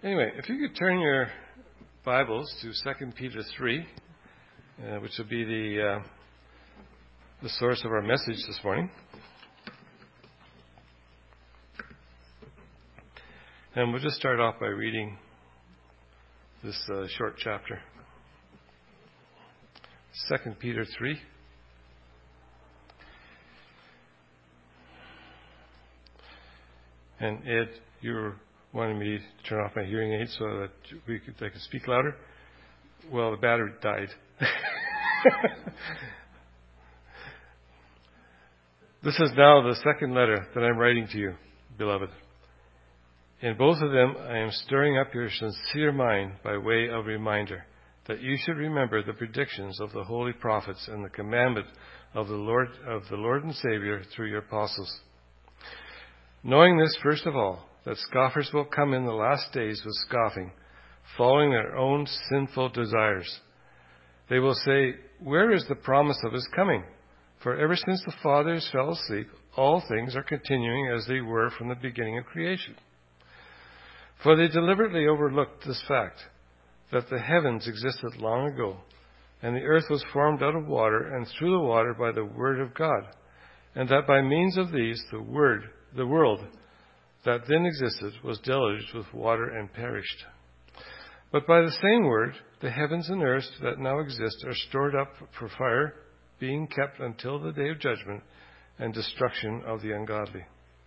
Anyway, if you could turn your Bibles to 2 Peter 3, which will be the source of our message this morning. And we'll just start off by reading this short chapter. 2 Peter 3. And Ed, you were wanting me to turn off my hearing aid so that I could speak louder. Well, the battery died. This is now the second letter that I'm writing to you, beloved. In both of them, I am stirring up your sincere mind by way of reminder that you should remember the predictions of the holy prophets and the commandment of the Lord and Savior through your apostles. Knowing this, first of all, that scoffers will come in the last days with scoffing, following their own sinful desires. They will say, "Where is the promise of his coming? For ever since the fathers fell asleep, all things are continuing as they were from the beginning of creation." For they deliberately overlooked this fact, that the heavens existed long ago, and the earth was formed out of water and through the water by the word of God, and that by means of these the world that then existed was deluged with water and perished. But by the same word, the heavens and earth that now exist are stored up for fire, being kept until the day of judgment and destruction of the ungodly.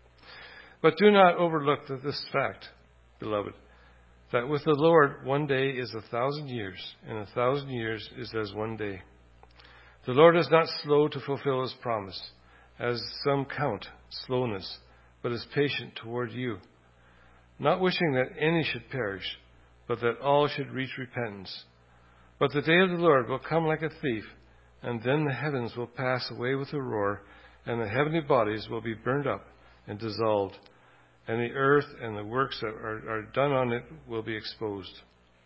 But do not overlook this fact, beloved, that with the Lord 1 day is 1,000 years, and 1,000 years is as 1 day. The Lord is not slow to fulfill his promise, as some count slowness, but is patient toward you, not wishing that any should perish, but that all should reach repentance. But the day of the Lord will come like a thief, and then the heavens will pass away with a roar, and the heavenly bodies will be burned up and dissolved, and the earth and the works that are done on it will be exposed.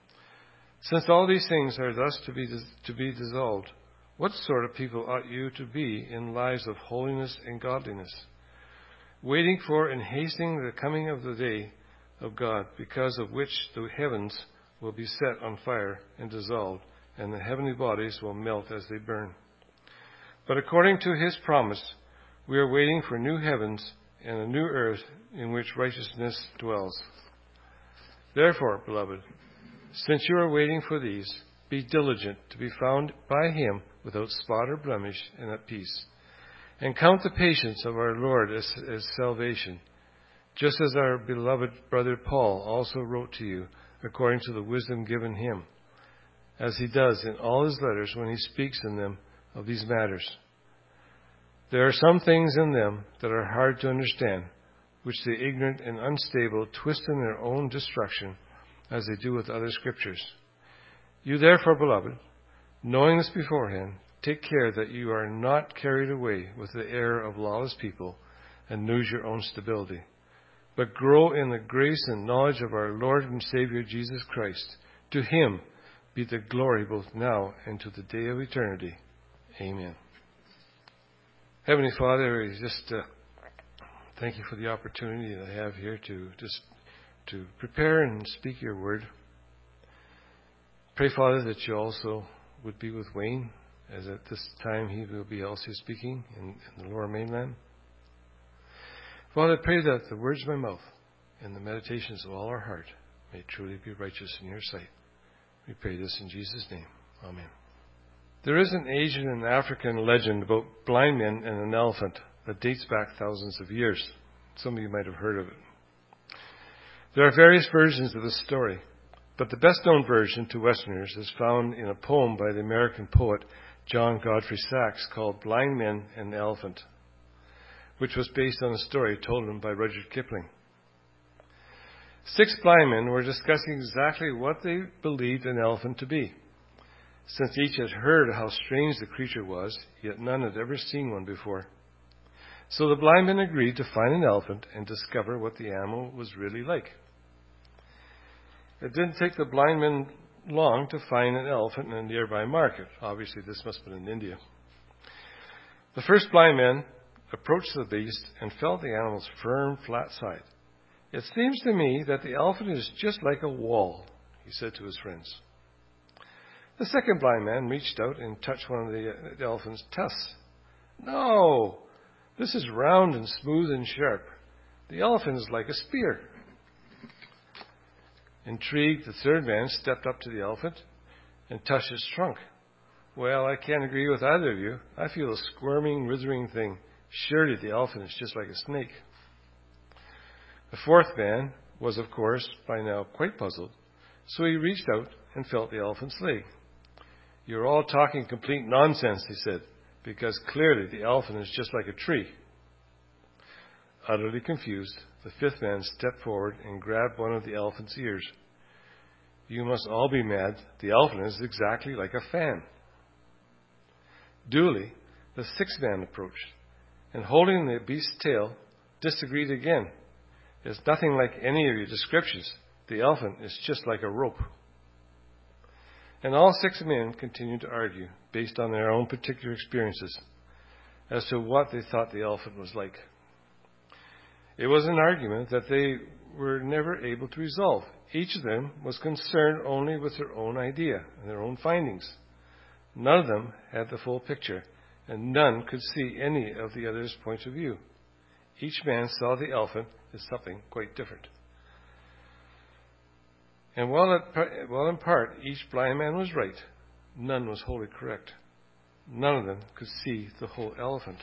Since all these things are thus to be dissolved, what sort of people ought you to be in lives of holiness and godliness, waiting for and hastening the coming of the day of God, because of which the heavens will be set on fire and dissolved, and the heavenly bodies will melt as they burn. But according to his promise, we are waiting for new heavens and a new earth in which righteousness dwells. Therefore, beloved, since you are waiting for these, be diligent to be found by him without spot or blemish and at peace. And count the patience of our Lord as salvation, just as our beloved brother Paul also wrote to you, according to the wisdom given him, as he does in all his letters when he speaks in them of these matters. There are some things in them that are hard to understand, which the ignorant and unstable twist in their own destruction, as they do with other scriptures. You therefore, beloved, knowing this beforehand, take care that you are not carried away with the error of lawless people and lose your own stability, but grow in the grace and knowledge of our Lord and Savior Jesus Christ. To him be the glory both now and to the day of eternity. Amen. Heavenly Father, we just thank you for the opportunity that I have here to prepare and speak your word. Pray, Father, that you also would be with Wayne, as at this time he will be also speaking in the Lower Mainland. Father, I pray that the words of my mouth and the meditations of all our heart may truly be righteous in your sight. We pray this in Jesus' name. Amen. There is an Asian and African legend about blind men and an elephant that dates back thousands of years. Some of you might have heard of it. There are various versions of this story, but the best-known version to Westerners is found in a poem by the American poet John Godfrey Sachs called Blind Men and the Elephant, which was based on a story told him by Rudyard Kipling. 6 blind men were discussing exactly what they believed an elephant to be, since each had heard how strange the creature was, yet none had ever seen one before. So the blind men agreed to find an elephant and discover what the animal was really like. It didn't take the blind men long to find an elephant in a nearby market. Obviously, this must have been in India. The first blind man approached the beast and felt the animal's firm, flat side. "It seems to me that the elephant is just like a wall," he said to his friends. The second blind man reached out and touched one of the elephant's tusks. "No, this is round and smooth and sharp. The elephant is like a spear." Intrigued, the third man stepped up to the elephant and touched its trunk. "Well, I can't agree with either of you. I feel a squirming, writhing thing. Surely the elephant is just like a snake." The fourth man was, of course, by now quite puzzled, so he reached out and felt the elephant's leg. "You're all talking complete nonsense," he said, "because clearly the elephant is just like a tree." Utterly confused, the fifth man stepped forward and grabbed one of the elephant's ears. "You must all be mad. The elephant is exactly like a fan." Duly, the sixth man approached, and holding the beast's tail, disagreed again. "It's nothing like any of your descriptions. The elephant is just like a rope." And all six men continued to argue, based on their own particular experiences, as to what they thought the elephant was like. It was an argument that they were never able to resolve. Each of them was concerned only with their own idea and their own findings. None of them had the full picture, and none could see any of the other's point of view. Each man saw the elephant as something quite different. And while in part each blind man was right, none was wholly correct. None of them could see the whole elephant.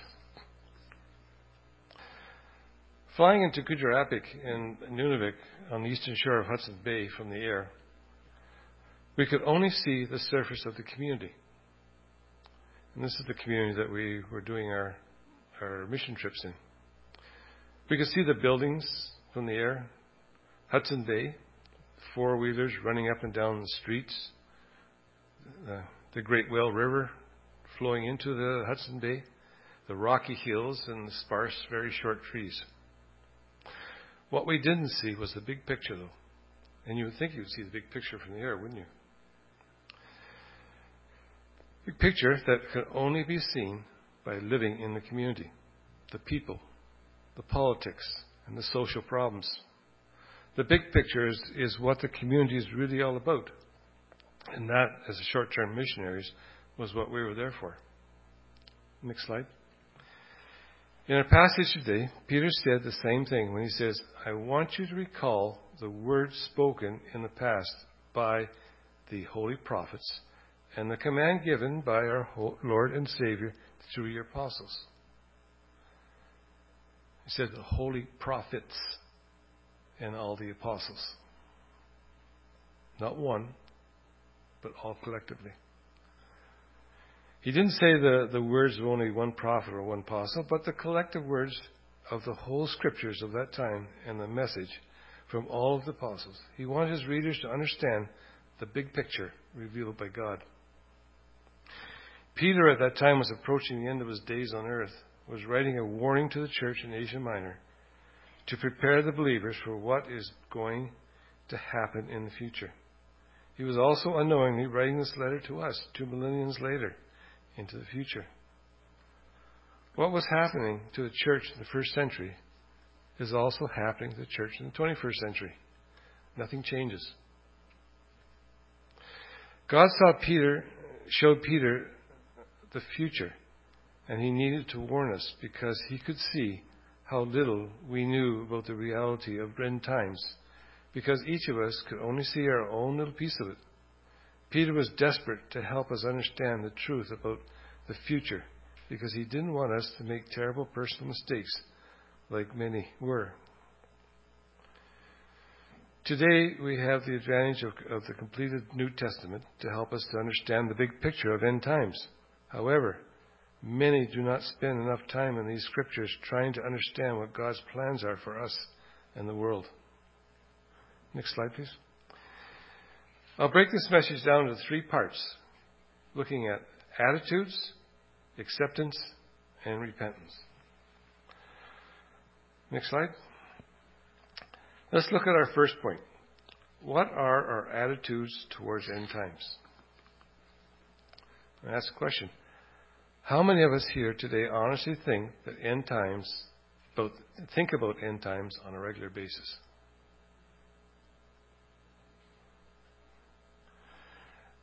Flying into Kujarapik in Nunavik on the eastern shore of Hudson Bay from the air, we could only see the surface of the community. And this is the community that we were doing our mission trips in. We could see the buildings from the air, Hudson Bay, four-wheelers running up and down the streets, the Great Whale River flowing into the Hudson Bay, the rocky hills and the sparse, very short trees. What we didn't see was the big picture, though. And you would think you would see the big picture from the air, wouldn't you? Big picture that could only be seen by living in the community, the people, the politics, and the social problems. The big picture is what the community is really all about. And that, as short-term missionaries, was what we were there for. Next slide. In our passage today, Peter said the same thing when he says, "I want you to recall the words spoken in the past by the holy prophets and the command given by our Lord and Savior through your apostles." He said the holy prophets and all the apostles. Not one, but all collectively. He didn't say the words of only one prophet or one apostle, but the collective words of the whole scriptures of that time and the message from all of the apostles. He wanted his readers to understand the big picture revealed by God. Peter at that time was approaching the end of his days on earth, was writing a warning to the church in Asia Minor to prepare the believers for what is going to happen in the future. He was also unknowingly writing this letter to us 2 millenniums later into the future. What was happening to the church in the first century is also happening to the church in the 21st century. Nothing changes. God showed Peter the future, and he needed to warn us because he could see how little we knew about the reality of end times, because each of us could only see our own little piece of it. Peter was desperate to help us understand the truth about the future, because he didn't want us to make terrible personal mistakes like many were. Today, we have the advantage of the completed New Testament to help us to understand the big picture of end times. However, many do not spend enough time in these scriptures trying to understand what God's plans are for us and the world. Next slide, please. I'll break this message down into 3 parts, looking at attitudes, acceptance, and repentance. Next slide. Let's look at our first point. What are our attitudes towards end times? I ask a question. How many of us here today honestly think about end times on a regular basis?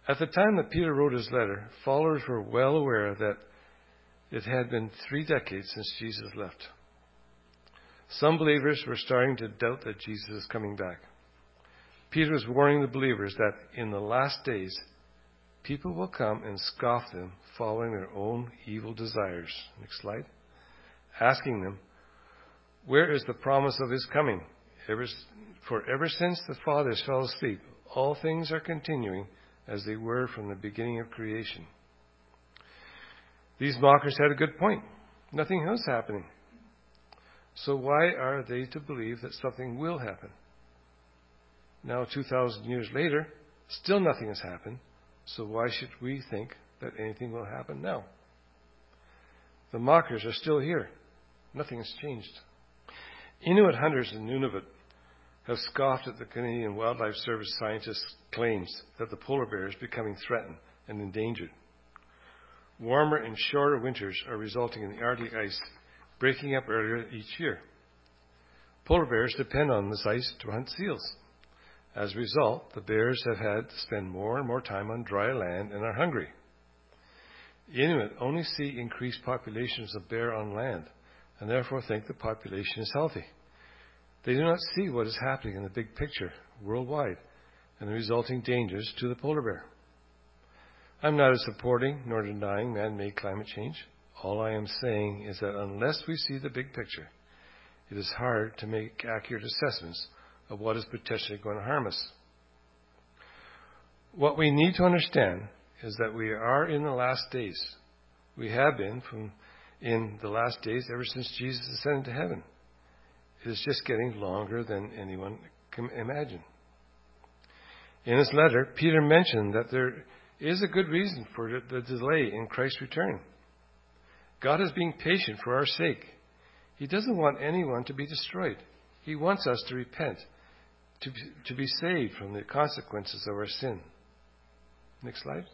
At the time that Peter wrote his letter, followers were well aware that it had been 3 decades since Jesus left. Some believers were starting to doubt that Jesus is coming back. Peter was warning the believers that in the last days, people will come and scoff them, following their own evil desires. Next slide. Asking them, where is the promise of his coming? For ever since the fathers fell asleep, all things are continuing as they were from the beginning of creation. These mockers had a good point. Nothing was happening. So why are they to believe that something will happen? Now, 2,000 years later, still nothing has happened. So why should we think that anything will happen now? The mockers are still here. Nothing has changed. Inuit hunters in Nunavut have scoffed at the Canadian Wildlife Service scientists' claims that the polar bear is becoming threatened and endangered. Warmer and shorter winters are resulting in the Arctic ice breaking up earlier each year. Polar bears depend on this ice to hunt seals. As a result, the bears have had to spend more and more time on dry land and are hungry. Inuit only see increased populations of bear on land and therefore think the population is healthy. They do not see what is happening in the big picture worldwide and the resulting dangers to the polar bear. I'm neither supporting nor denying man-made climate change. All I am saying is that unless we see the big picture, it is hard to make accurate assessments of what is potentially going to harm us. What we need to understand is that we are in the last days. We have been in the last days ever since Jesus ascended to heaven. It is just getting longer than anyone can imagine. In his letter, Peter mentioned that there is a good reason for the delay in Christ's return. God is being patient for our sake. He doesn't want anyone to be destroyed. He wants us to repent, to be saved from the consequences of our sin. Next slide.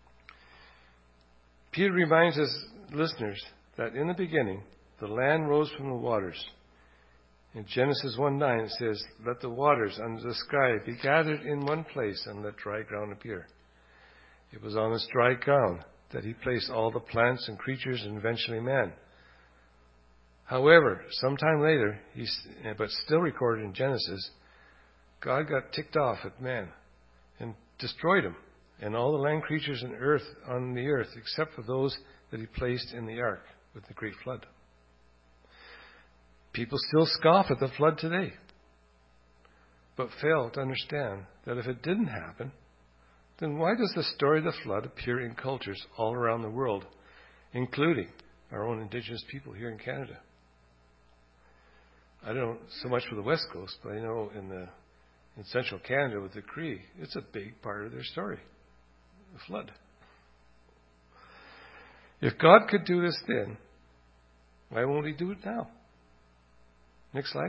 Peter reminds his listeners that in the beginning, the land rose from the waters. In Genesis 1:9 it says, let the waters under the sky be gathered in one place and let dry ground appear. It was on this dry ground that he placed all the plants and creatures and eventually man. However, sometime later, but still recorded in Genesis, God got ticked off at man and destroyed him and all the land creatures on the earth except for those that he placed in the ark with the great flood. People still scoff at the flood today, but fail to understand that if it didn't happen, then why does the story of the flood appear in cultures all around the world, including our own Indigenous people here in Canada? I don't know so much for the West Coast, but I know in central Canada with the Cree, it's a big part of their story, the flood. If God could do this then, why won't he do it now? Next slide.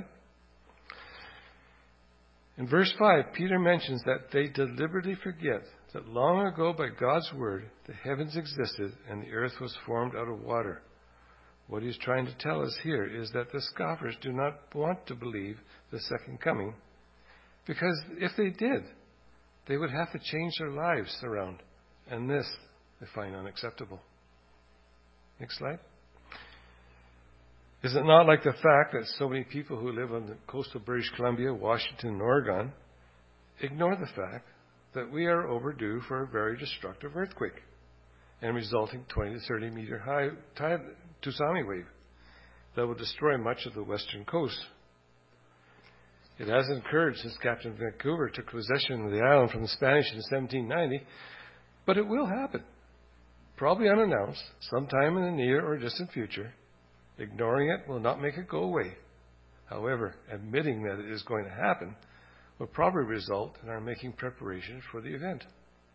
In verse 5, Peter mentions that they deliberately forget that long ago by God's word, the heavens existed and the earth was formed out of water. What he's trying to tell us here is that the scoffers do not want to believe the second coming, because if they did, they would have to change their lives around, and this they find unacceptable. Next slide. Is it not like the fact that so many people who live on the coast of British Columbia, Washington, and Oregon ignore the fact that we are overdue for a very destructive earthquake and resulting 20 to 30 meter high tsunami wave that will destroy much of the western coast? It hasn't occurred since Captain Vancouver took possession of the island from the Spanish in 1790, but it will happen, probably unannounced, sometime in the near or distant future. Ignoring it will not make it go away. However, admitting that it is going to happen will probably result in our making preparations for the event.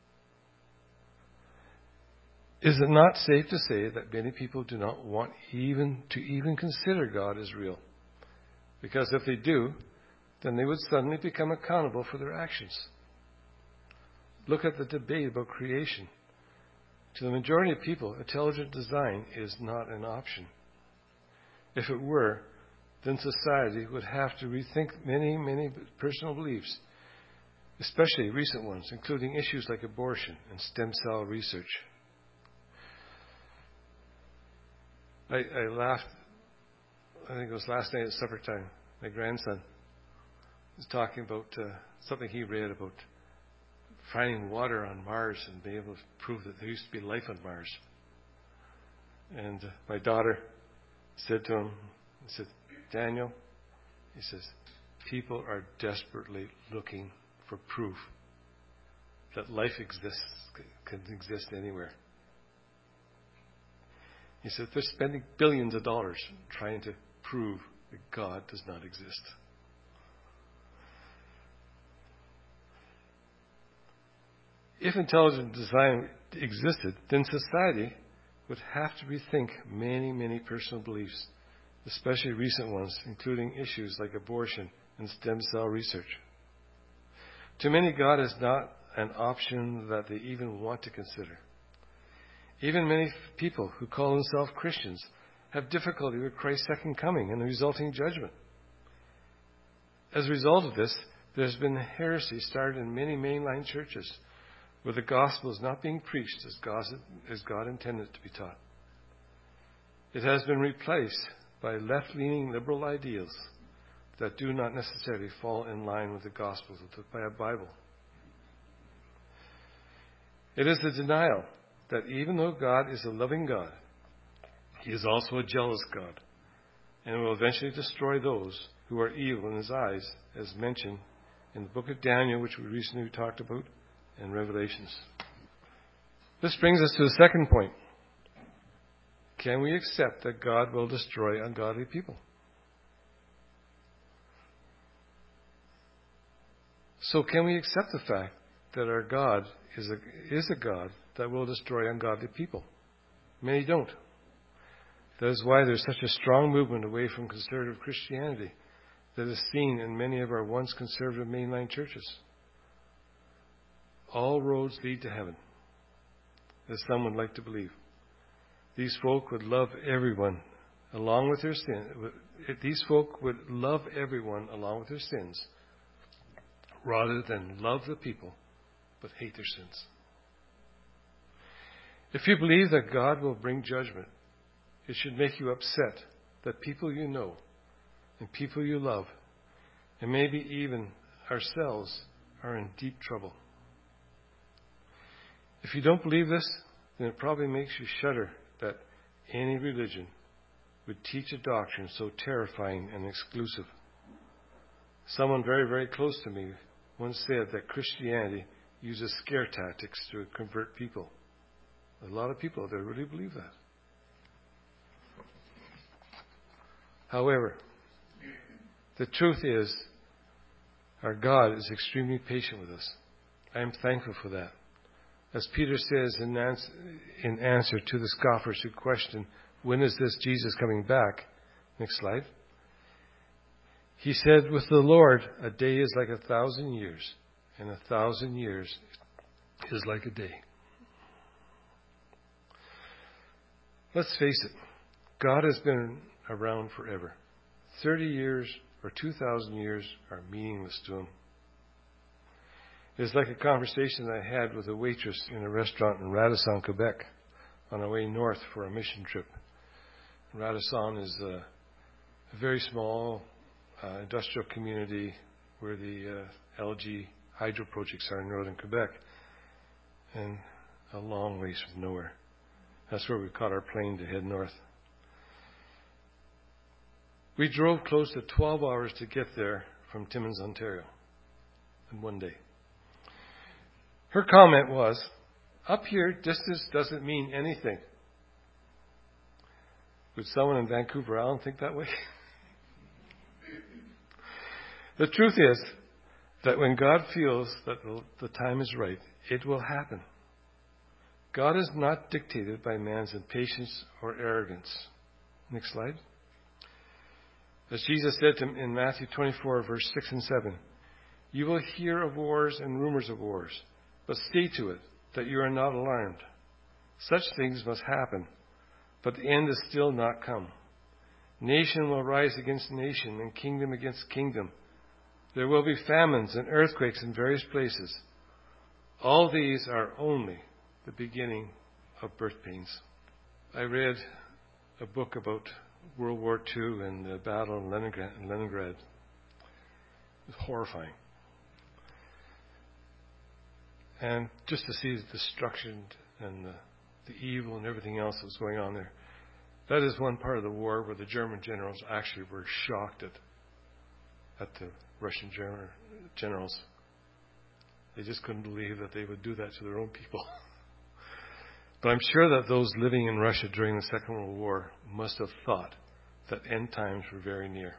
Is it not safe to say that many people do not want even consider God as real? Because if they do, then they would suddenly become accountable for their actions. Look at the debate about creation. To the majority of people, intelligent design is not an option. If it were, then society would have to rethink many personal beliefs especially recent ones, including issues like abortion and stem cell research. I laughed, I think it was last night at supper time. My grandson was talking about something he read about finding water on Mars and being able to prove that there used to be life on Mars. And my daughter said to him, he said, Daniel, he says, people are desperately looking for proof that life exists, can exist anywhere. He said, they're spending billions of dollars trying to prove that God does not exist. If intelligent design existed, then society would have to rethink many, many personal beliefs, especially recent ones, including issues like abortion and stem cell research. To many, God is not an option that they even want to consider. Even many people who call themselves Christians have difficulty with Christ's second coming and the resulting judgment. As a result of this, there's been heresy started in many mainline churches where the gospel is not being preached as God intended it to be taught. It has been replaced by left-leaning liberal ideals that do not necessarily fall in line with the gospel of the Bible. It is the denial that even though God is a loving God, He is also a jealous God, and will eventually destroy those who are evil in His eyes, as mentioned in the book of Daniel, which we recently talked about, and Revelations. This brings us to the second point. Can we accept that God will destroy ungodly people? So can we accept the fact that our God is a God that will destroy ungodly people? Many don't. That is why there's such a strong movement away from conservative Christianity that is seen in many of our once conservative mainline churches. All roads lead to heaven, as some would like to believe. These folk would love everyone along with their sin. These folk would love everyone along with their sins, rather than love the people but hate their sins. If you believe that God will bring judgment, it should make you upset that people you know and people you love, and maybe even ourselves, are in deep trouble. If you don't believe this, then it probably makes you shudder that any religion would teach a doctrine so terrifying and exclusive. Someone very, very close to me once said that Christianity uses scare tactics to convert people. A lot of people out there really believe that. However, the truth is, our God is extremely patient with us. I am thankful for that. As Peter says in answer to the scoffers who question, when is this Jesus coming back? Next slide. He said, with the Lord, a day is like 1,000 years, and 1,000 years is like a day. Let's face it, God has been around forever. 30 years or 2,000 years are meaningless to Him. It's like a conversation I had with a waitress in a restaurant in Radisson, Quebec, on our way north for a mission trip. Radisson is a very small industrial community where the LG hydro projects are in northern Quebec, and a long ways from nowhere. That's where we caught our plane to head north. We drove close to 12 hours to get there from Timmins, Ontario, in one day. Her comment was, up here, distance doesn't mean anything. Would someone in Vancouver Island think that way? The truth is that when God feels that the time is right, it will happen. God is not dictated by man's impatience or arrogance. Next slide. As Jesus said to him in Matthew 24, verse 6 and 7, you will hear of wars and rumors of wars, but see to it that you are not alarmed. Such things must happen, but the end is still not come. Nation will rise against nation and kingdom against kingdom. There will be famines and earthquakes in various places. All these are only the beginning of birth pains. I read a book about World War II and the battle in Leningrad. It was horrifying. And just to see the destruction and the evil and everything else that was going on there. That is one part of the war where the German generals actually were shocked at the Russian generals. They just couldn't believe that they would do that to their own people. But I'm sure that those living in Russia during the Second World War must have thought that end times were very near.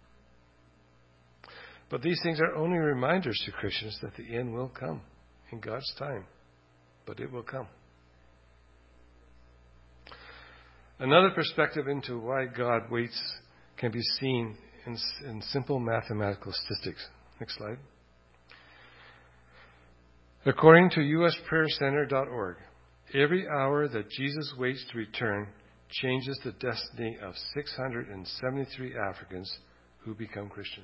But these things are only reminders to Christians that the end will come in God's time. But it will come. Another perspective into why God waits can be seen in simple mathematical statistics. Next slide. According to usprayercenter.org, every hour that Jesus waits to return changes the destiny of 673 Africans who become Christian.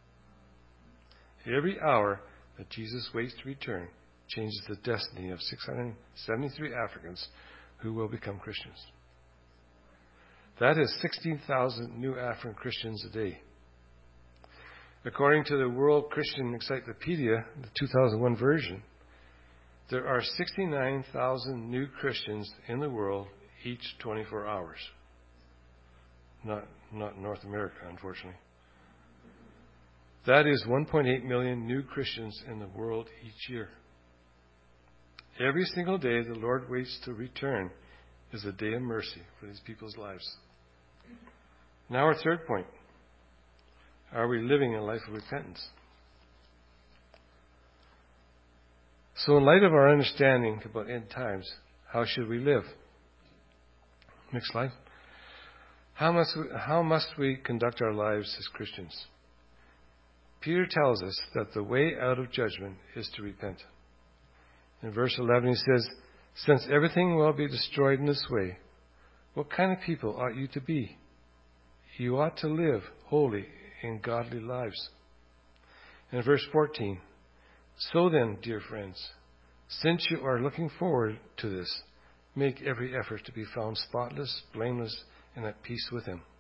Every hour that Jesus waits to return changes the destiny of 673 Africans who will become Christians. That is 16,000 new African Christians a day. According to the World Christian Encyclopedia, the 2001 version, there are 69,000 new Christians in the world each 24 hours. Not North America, unfortunately. That is 1.8 million new Christians in the world each year. Every single day the Lord waits to return is a day of mercy for these people's lives. Now our third point. Are we living a life of repentance? So in light of our understanding about end times, how should we live? Next slide. How must we conduct our lives as Christians? Peter tells us that the way out of judgment is to repent. In verse 11 he says, "Since everything will be destroyed in this way, what kind of people ought you to be? You ought to live holy and godly lives." In verse 14, "So then, dear friends, since you are looking forward to this, make every effort to be found spotless, blameless, and at peace with Him."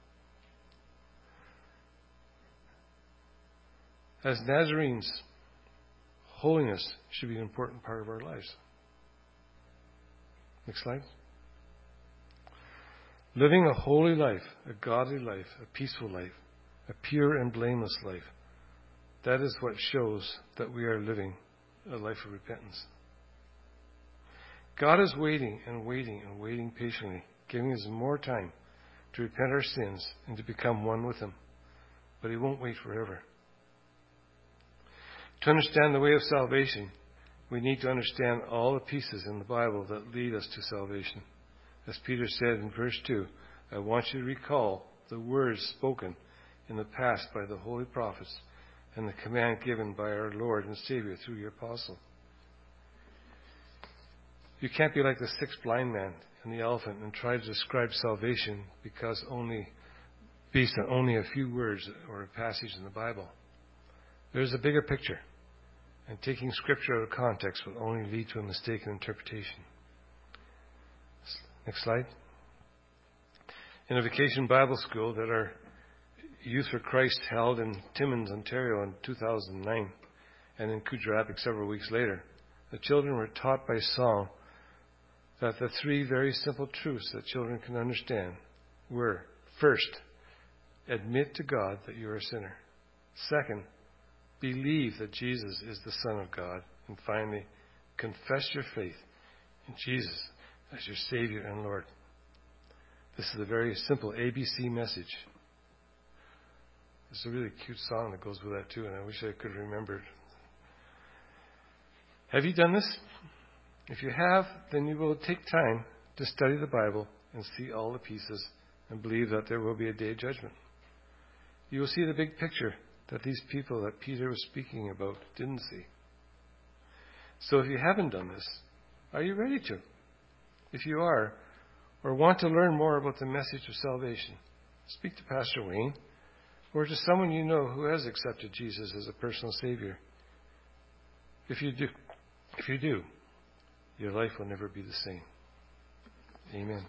As Nazarenes, holiness should be an important part of our lives. Next slide. Living a holy life, a godly life, a peaceful life, a pure and blameless life, that is what shows that we are living a life of repentance. God is waiting and waiting and waiting patiently, giving us more time to repent our sins and to become one with Him. But He won't wait forever. To understand the way of salvation, we need to understand all the pieces in the Bible that lead us to salvation. As Peter said in verse 2, I want you to recall the words spoken in the past by the holy prophets and the command given by our Lord and Savior through your apostle. You can't be like the sixth blind man and the elephant and try to describe salvation based on only a few words or a passage in the Bible. There's a bigger picture, and taking Scripture out of context will only lead to a mistaken interpretation. Next slide. In a vacation Bible school that our Youth for Christ held in Timmins, Ontario in 2009, and in Coud Rapids several weeks later, the children were taught by song that the three very simple truths that children can understand were, first, admit to God that you're a sinner. Second, believe that Jesus is the Son of God. And finally, confess your faith in Jesus as your Savior and Lord. This is a very simple ABC message. There's a really cute song that goes with that too, and I wish I could remember it. Have you done this? If you have, then you will take time to study the Bible and see all the pieces and believe that there will be a day of judgment. You will see the big picture that these people that Peter was speaking about didn't see. So if you haven't done this, are you ready to? If you are, or want to learn more about the message of salvation, speak to Pastor Wayne, or to someone you know who has accepted Jesus as a personal Savior. If you do, your life will never be the same. Amen.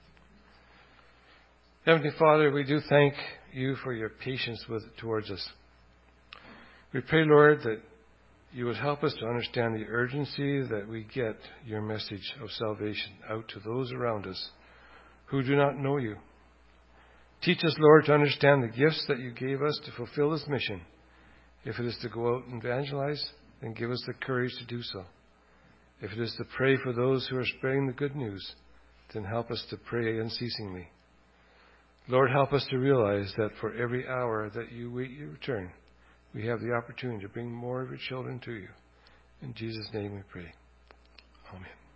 Heavenly Father, we do thank you for your patience towards us. We pray, Lord, that you would help us to understand the urgency that we get your message of salvation out to those around us who do not know you. Teach us, Lord, to understand the gifts that you gave us to fulfill this mission. If it is to go out and evangelize, then give us the courage to do so. If it is to pray for those who are spreading the good news, then help us to pray unceasingly. Lord, help us to realize that for every hour that you wait your return, we have the opportunity to bring more of your children to you. In Jesus' name we pray. Amen.